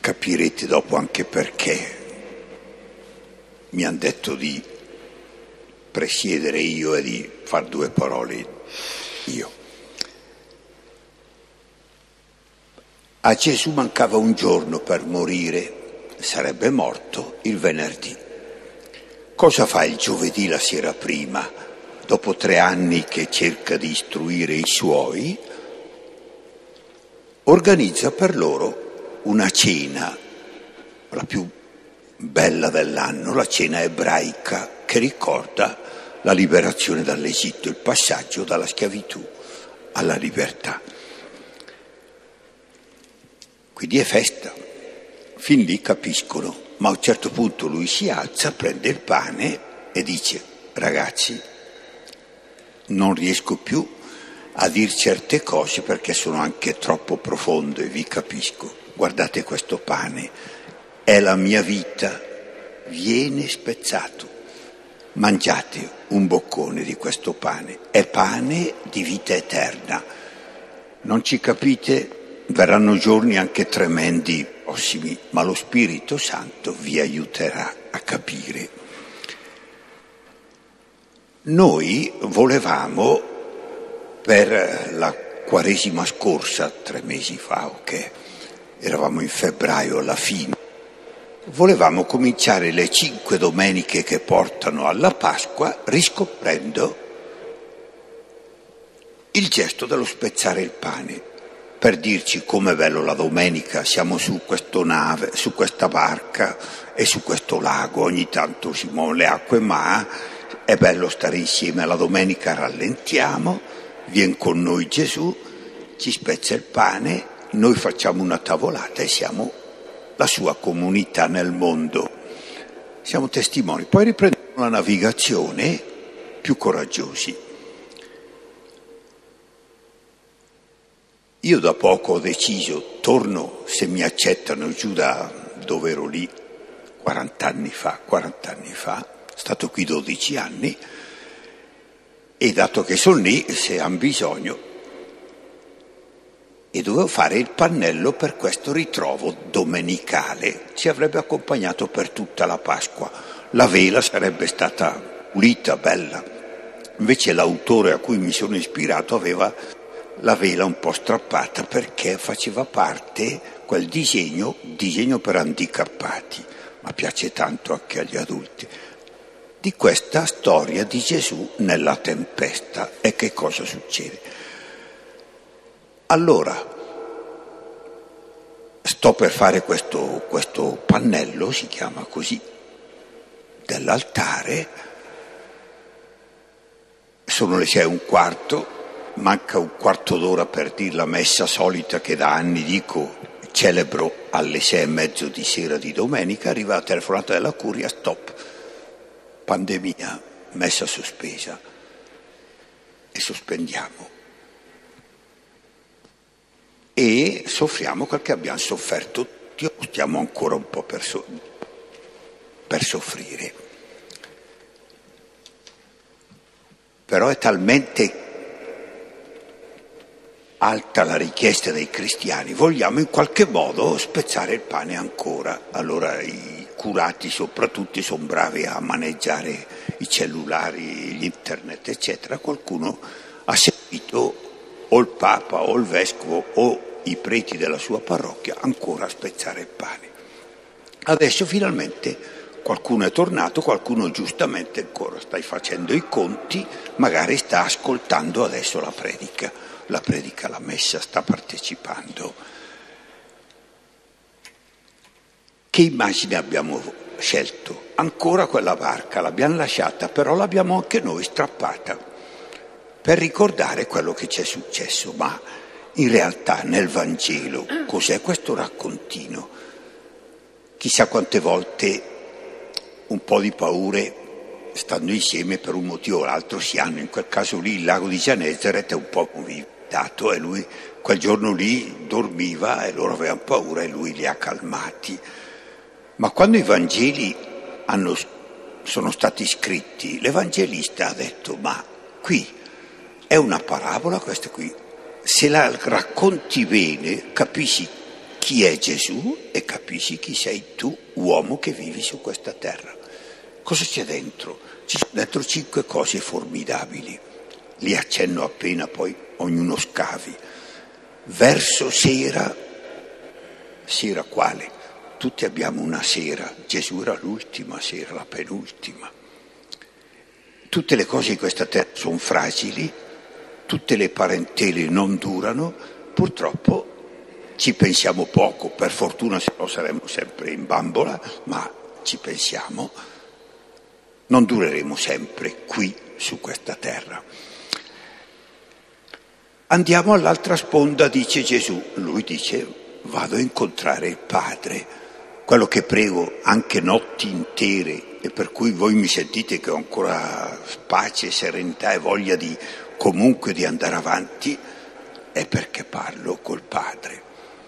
capirete dopo anche perché mi hanno detto di presiedere io e di far 2 parole io. A Gesù mancava un giorno per morire, sarebbe morto il venerdì. Cosa fa il giovedì la sera prima, dopo 3 anni che cerca di istruire i suoi? Organizza per loro una cena, la più bella dell'anno, la cena ebraica, che ricorda la liberazione dall'Egitto, il passaggio dalla schiavitù alla libertà. Quindi è festa, fin lì capiscono, ma a un certo punto lui si alza, prende il pane e dice: ragazzi, non riesco più a dire certe cose perché sono anche troppo profondo e vi capisco. Guardate questo pane, è la mia vita, viene spezzato. Mangiate un boccone di questo pane, è pane di vita eterna. Non ci capite? Verranno giorni anche tremendi, prossimi, ma lo Spirito Santo vi aiuterà a capire. Noi volevamo, per la Quaresima scorsa, 3 mesi fa, ok, eravamo in febbraio alla fine, volevamo cominciare le 5 domeniche che portano alla Pasqua riscoprendo il gesto dello spezzare il pane, per dirci com'è bello la domenica, siamo su questa nave, su questa barca e su questo lago, ogni tanto si muovono le acque, ma è bello stare insieme. Alla domenica rallentiamo, viene con noi Gesù, ci spezza il pane, noi facciamo una tavolata e siamo la sua comunità nel mondo. Siamo testimoni. Poi riprendiamo la navigazione più coraggiosi. Io da poco ho deciso, torno, se mi accettano, giù da dove ero lì 40 anni fa, sono stato qui 12 anni, e dato che sono lì, se hanno bisogno, e dovevo fare il pannello per questo ritrovo domenicale, ci avrebbe accompagnato per tutta la Pasqua. La vela sarebbe stata pulita, bella, invece l'autore a cui mi sono ispirato aveva la vela un po' strappata perché faceva parte quel disegno per handicappati, ma piace tanto anche agli adulti, di questa storia di Gesù nella tempesta. E che cosa succede? Allora, sto per fare questo pannello, si chiama così, dell'altare, sono le 6:15, manca un quarto d'ora per dire la messa solita che da anni dico, celebro alle 6:30 di sera di domenica. Arriva la telefonata della curia: stop, pandemia, messa sospesa, e sospendiamo. E soffriamo quel che abbiamo sofferto tutti, stiamo ancora un po' per soffrire. Però è talmente alta la richiesta dei cristiani, vogliamo in qualche modo spezzare il pane ancora. Allora i curati soprattutto sono bravi a maneggiare i cellulari, l'internet, eccetera. Qualcuno ha seguito o il Papa o il Vescovo o i preti della sua parrocchia ancora a spezzare il pane. Adesso finalmente qualcuno è tornato, qualcuno giustamente ancora sta facendo i conti, magari sta ascoltando adesso la predica, la messa, sta partecipando. Che immagine abbiamo scelto? Ancora quella barca l'abbiamo lasciata, però l'abbiamo anche noi strappata per ricordare quello che ci è successo. Ma in realtà nel Vangelo cos'è questo raccontino? Chissà quante volte un po' di paure, stando insieme per un motivo o l'altro, si hanno. In quel caso lì il lago di Genesaret è un po' movimentato e lui quel giorno lì dormiva e loro avevano paura e lui li ha calmati. Ma quando i Vangeli sono stati scritti, l'Evangelista ha detto: ma qui è una parabola questa qui, se la racconti bene capisci chi è Gesù e capisci chi sei tu, uomo che vivi su questa terra. Cosa c'è dentro? Ci sono dentro 5 cose formidabili, li accenno appena, poi ognuno scavi. Verso sera quale? Tutti abbiamo una sera, Gesù era l'ultima sera, la penultima. Tutte le cose di questa terra sono fragili, tutte le parentele non durano, purtroppo ci pensiamo poco, per fortuna se no saremmo sempre in bambola, ma ci pensiamo, non dureremo sempre qui su questa terra. Andiamo all'altra sponda, dice Gesù, lui dice vado a incontrare il Padre, quello che prego anche notti intere e per cui voi mi sentite che ho ancora pace, serenità e voglia comunque di andare avanti, è perché parlo col Padre.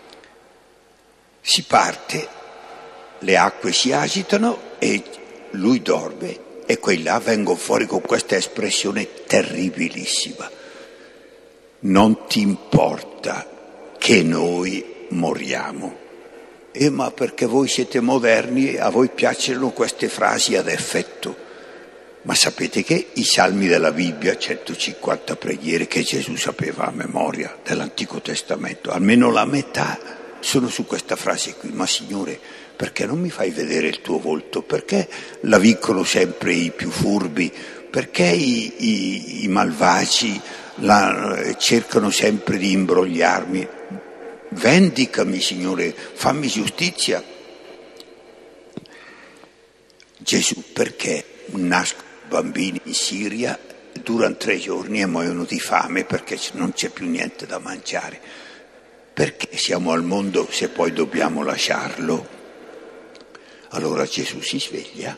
Si parte, le acque si agitano e lui dorme e quei là vengono fuori con questa espressione terribilissima. Non ti importa che noi moriamo. Ma perché voi siete moderni, a voi piacciono queste frasi ad effetto. Ma sapete che i salmi della Bibbia, 150 preghiere che Gesù sapeva a memoria dell'Antico Testamento, almeno la metà sono su questa frase qui. Ma Signore, perché non mi fai vedere il tuo volto? Perché la vincono sempre i più furbi? Perché i malvagi cercano sempre di imbrogliarmi? Vendicami, Signore, fammi giustizia. Gesù, perché nascono bambini in Siria, durano 3 giorni e muoiono di fame perché non c'è più niente da mangiare? Perché siamo al mondo se poi dobbiamo lasciarlo? Allora Gesù si sveglia,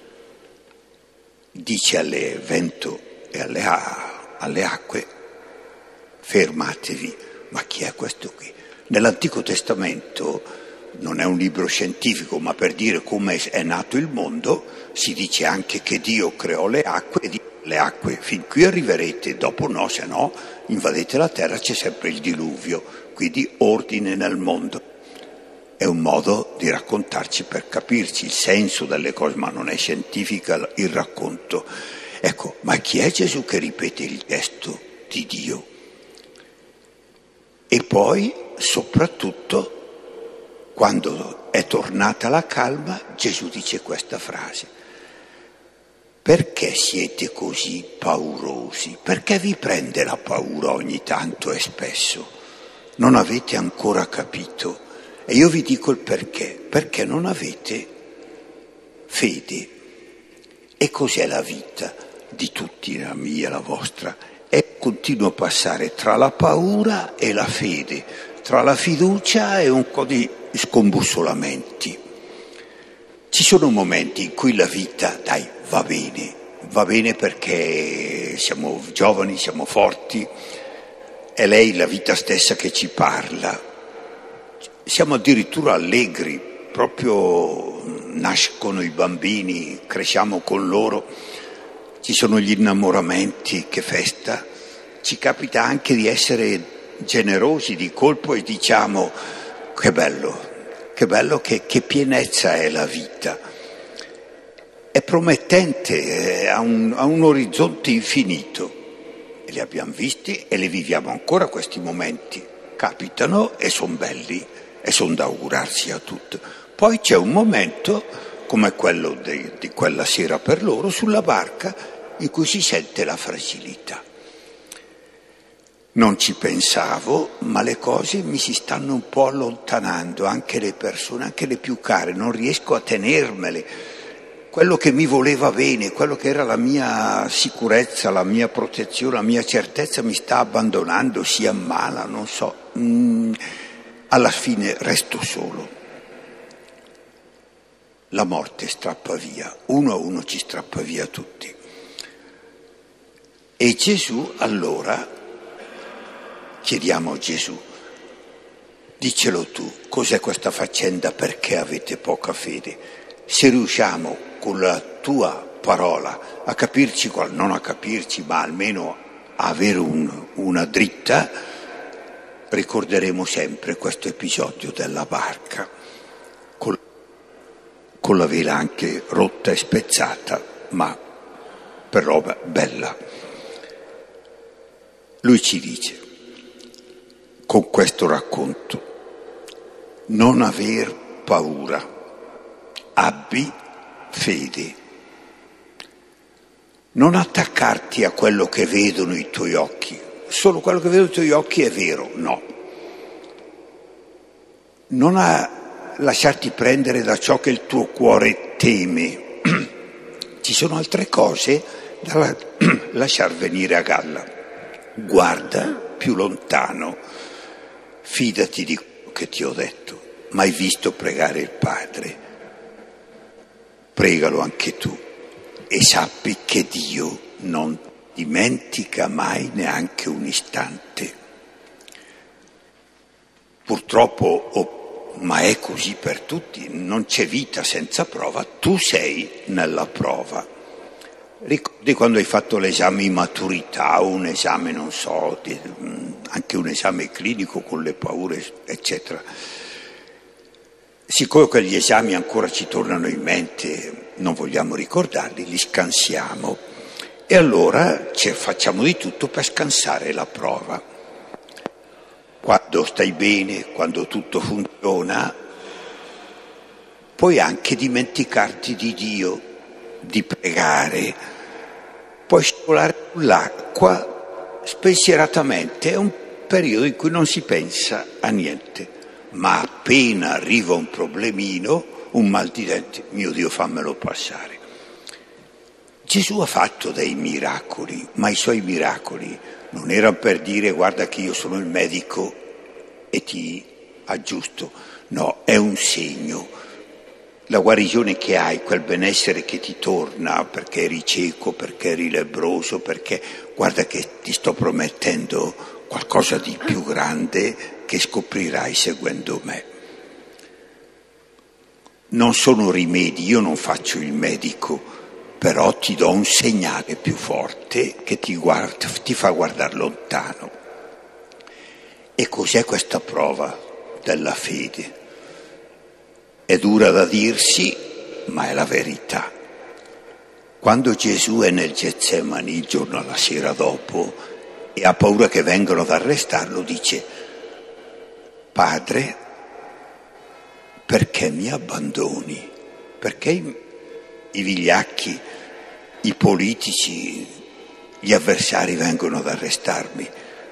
dice al vento e alle acque, fermatevi. Ma chi è questo qui? Nell'Antico Testamento non è un libro scientifico, ma per dire come è nato il mondo, si dice anche che Dio creò le acque e le acque fin qui arriverete, dopo no, se no invadete la terra, c'è sempre il diluvio, quindi ordine nel mondo. È un modo di raccontarci per capirci il senso delle cose, ma non è scientifica il racconto. Ecco, ma chi è Gesù che ripete il gesto di Dio? E poi, soprattutto, quando è tornata la calma, Gesù dice questa frase: perché siete così paurosi? Perché vi prende la paura ogni tanto e spesso? Non avete ancora capito? E io vi dico il perché non avete fede. E cos'è la vita di tutti, la mia, la vostra? È continuo passare tra la paura e la fede, tra la fiducia e un po' di scombussolamenti. Ci sono momenti in cui la vita, va bene perché siamo giovani, siamo forti, è lei la vita stessa che ci parla. Siamo addirittura allegri, proprio nascono i bambini, cresciamo con loro. Ci sono gli innamoramenti, che festa. Ci capita anche di essere generosi di colpo e diciamo che bello, che pienezza è la vita. È promettente, ha un orizzonte infinito. E li abbiamo visti e li viviamo ancora questi momenti. Capitano e sono belli e sono da augurarsi a tutto. Poi c'è un momento, come quello di quella sera per loro, sulla barca, in cui si sente la fragilità. Non ci pensavo, ma le cose mi si stanno un po' allontanando, anche le persone, anche le più care, non riesco a tenermele. Quello che mi voleva bene, quello che era la mia sicurezza, la mia protezione, la mia certezza mi sta abbandonando, si ammala, non so. Alla fine resto solo. La morte strappa via, uno a uno ci strappa via tutti. E Gesù allora, chiediamo a Gesù, dicelo tu, cos'è questa faccenda, perché avete poca fede? Se riusciamo con la tua parola a capirci, non a capirci, ma almeno a avere una dritta, ricorderemo sempre questo episodio della barca, con la vela anche rotta e spezzata, ma però bella. Lui ci dice, con questo racconto, non aver paura, abbi fede. Non attaccarti a quello che vedono i tuoi occhi. Solo quello che vedono i tuoi occhi è vero, no. Non lasciarti prendere da ciò che il tuo cuore teme. Ci sono altre cose da lasciar venire a galla. Guarda più lontano, fidati di quello che ti ho detto. Mai visto pregare il Padre? Pregalo anche tu e sappi che Dio non dimentica mai neanche un istante. Purtroppo, ma è così per tutti, non c'è vita senza prova, tu sei nella prova. Ricordi quando hai fatto l'esame di maturità o un esame, non so, anche un esame clinico con le paure, eccetera. Siccome quegli esami ancora ci tornano in mente, non vogliamo ricordarli, li scansiamo e allora facciamo di tutto per scansare la prova. Quando stai bene, quando tutto funziona, puoi anche dimenticarti di Dio, di pregare, puoi scivolare sull'acqua spensieratamente, è un periodo in cui non si pensa a niente. Ma appena arriva un problemino, un mal di denti, mio Dio fammelo passare. Gesù ha fatto dei miracoli, ma i suoi miracoli non erano per dire guarda che io sono il medico e ti aggiusto. No, è un segno. La guarigione che hai, quel benessere che ti torna perché eri cieco, perché eri lebbroso, perché guarda che ti sto promettendo qualcosa di più grande che scoprirai seguendo me. Non sono rimedi, io non faccio il medico, però ti do un segnale più forte che ti fa guardare lontano. E cos'è questa prova della fede? È dura da dirsi, ma è la verità. Quando Gesù è nel Getsemani, il giorno alla sera dopo, e ha paura che vengano ad arrestarlo, dice: Padre, perché mi abbandoni? Perché i vigliacchi, i politici, gli avversari vengono ad arrestarmi?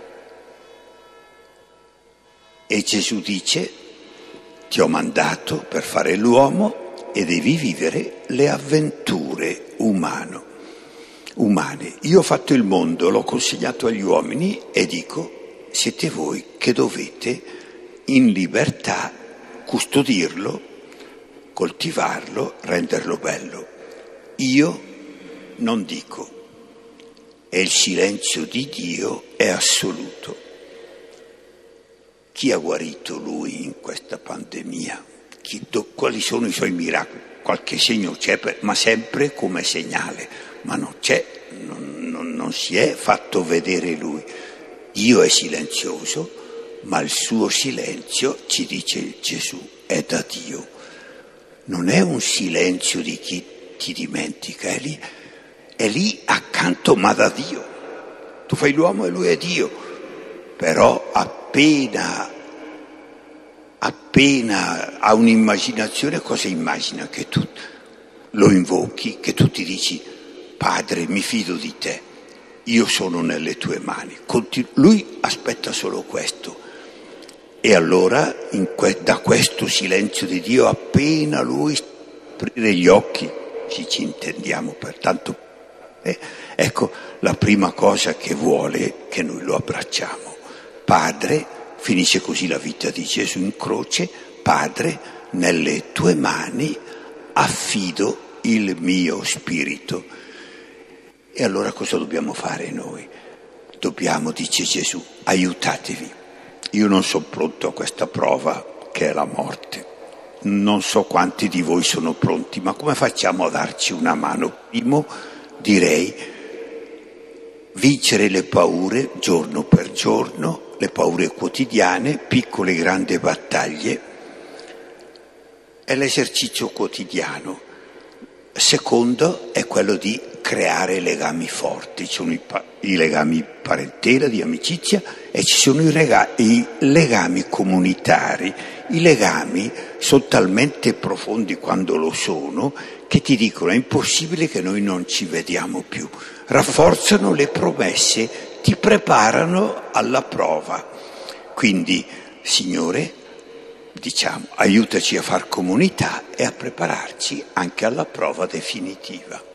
E Gesù dice: ti ho mandato per fare l'uomo e devi vivere le avventure umane. Io ho fatto il mondo, l'ho consegnato agli uomini e dico: siete voi che dovete in libertà custodirlo, coltivarlo, renderlo bello. Io non dico, e il silenzio di Dio è assoluto. Chi ha guarito lui in questa pandemia? Quali sono i suoi miracoli? Qualche segno c'è, ma sempre come segnale, ma non c'è, non si è fatto vedere lui. Dio è silenzioso, ma il suo silenzio, ci dice Gesù, è da Dio. Non è un silenzio di chi ti dimentica, è lì accanto, ma da Dio. Tu fai l'uomo e lui è Dio, però appena ha un'immaginazione, cosa immagina? Che tu lo invochi, che tu ti dici: Padre, mi fido di te, io sono nelle tue mani. Lui aspetta solo questo. E allora da questo silenzio di Dio, appena lui aprire gli occhi, ci intendiamo pertanto, ecco la prima cosa che vuole che noi lo abbracciamo. Padre, finisce così la vita di Gesù in croce: Padre, nelle tue mani affido il mio spirito. E allora cosa dobbiamo fare noi? Dobbiamo, dice Gesù, aiutatevi. Io non sono pronto a questa prova che è la morte. Non so quanti di voi sono pronti, ma come facciamo a darci una mano? Primo, direi, vincere le paure giorno per giorno, le paure quotidiane, piccole e grandi battaglie, è l'esercizio quotidiano. Secondo è quello di creare legami forti, ci sono i legami parentela, di amicizia, e ci sono i legami comunitari. I legami sono talmente profondi quando lo sono che ti dicono è impossibile che noi non ci vediamo più. Rafforzano le promesse, ti preparano alla prova. Quindi, Signore, diciamo, aiutaci a far comunità e a prepararci anche alla prova definitiva.